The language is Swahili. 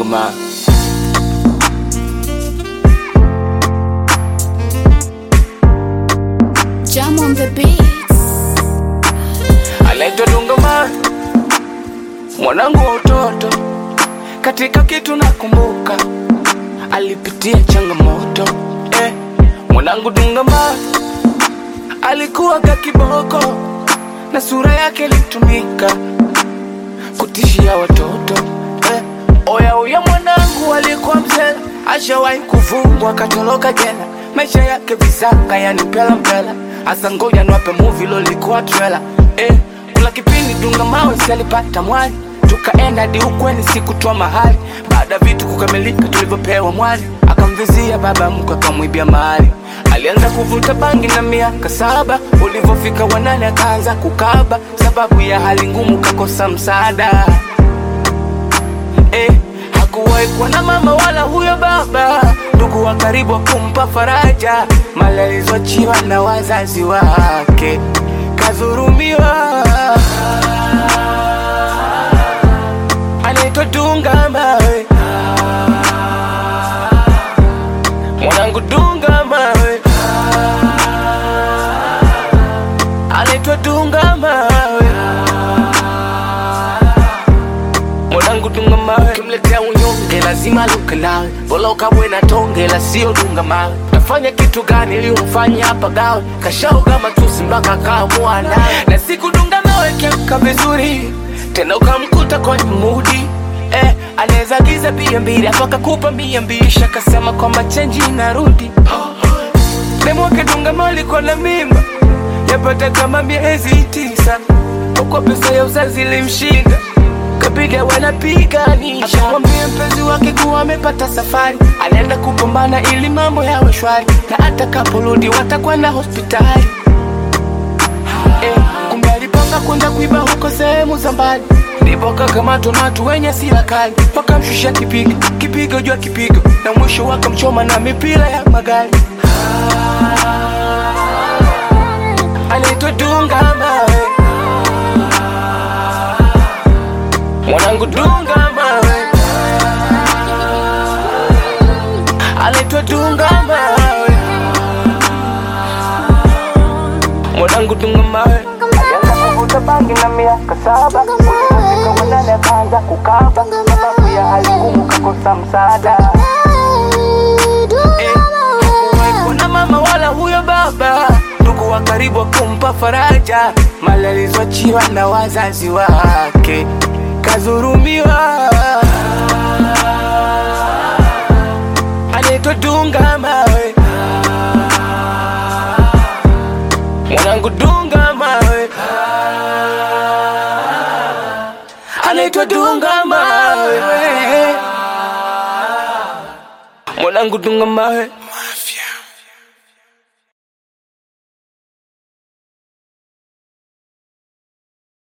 mawe. Jam on the beats. Anaitwa Dunga Mawe, mwanangu wa utoto. Katika kitu nakumbuka, alipitia changamoto. Mwanangu Dunga Mawe alikuwa kakiboko, na sura yake ilitumika kutishia watoto. Oya mwanangu alikuwa mzee, ashawahi kufungwa katoroka jela. Maisha yake visaka yani mpela. Asa ngoja niwape movie lolikuwa trailer. Kuna kipindi Dunga Mawe si alipata mwali, tukaenda hadi ukweni siku tuwa mahali. Baada vitu kukamilika tulivyopewa mwali, akamvizia baba mkwe akamwibia mahali. Alianza kuvuta bangi na miaka 7, ulivofika wanane akaanza kukaba. Sababu ya hali ngumu kakosa msaada. Hakuwahi kuwa na mama wala huyo baba, ndugu wa karibu kumpa faraja. Mali alizoachiwa na wazazi wake, kadhurumiwa. Anaitwa Dunga Mawe, mwanangu Dunga Mawe. Anaitwa Dunga Mawe, mwanangu Dunga Mawe. Kimletea unyonge lazima luke nawe, bola ukabwe na tonge la sio Dunga Mawe. Nafanya kitu gani ili umfanye hapa gawe, kashaoga matusi mpaka kaamua nawe. Na siku Dunga Mawe kiamka vizuri, tena ukamkuta kwenye mudi. Anaweza giza B2 apaka kupa 200, shakasema kwamba change inarudi. Demu wake Dunga Mawe alikuwa na mimba, yapata kama miezi 9. Kwa pesa ya uzazi ilimshinda, kapiga wanapiganisha. Akamwambia mpenzi wake kuwa amepata safari, anaenda kupambana ili mambo yawe shwari, na atakaporudi watakwenda hospitali. Kumbe alipanga kwenda kuiba huko sehemu za mbali, ndipo kakamatwa na watu wenye hasira kali. Wakamshusha kipigo juu ya kipigo, na mwisho wakamchoma na mipira ya magari. Anaitwa Dunga Mawe, mwanangu Dunga Mawe. Anaitwa Dunga Mawe, mwanangu Dunga Mawe. Alianza kuvuta bangi na miaka 7, ulipofika wanane akaanza kukaba. Sababu ya hali ngumu kakosa msaada. Hakuwahi kuwa na mama wala huyo baba, ndugu wa karibu kumpa faraja. Mali alizoachiwa na wazazi wake, kadhurumiwa. Anaitwa Dunga Mawe, mwanangu Dunga Mawe. Anaitwa Dunga Mawe, mwanangu Dunga Mawe.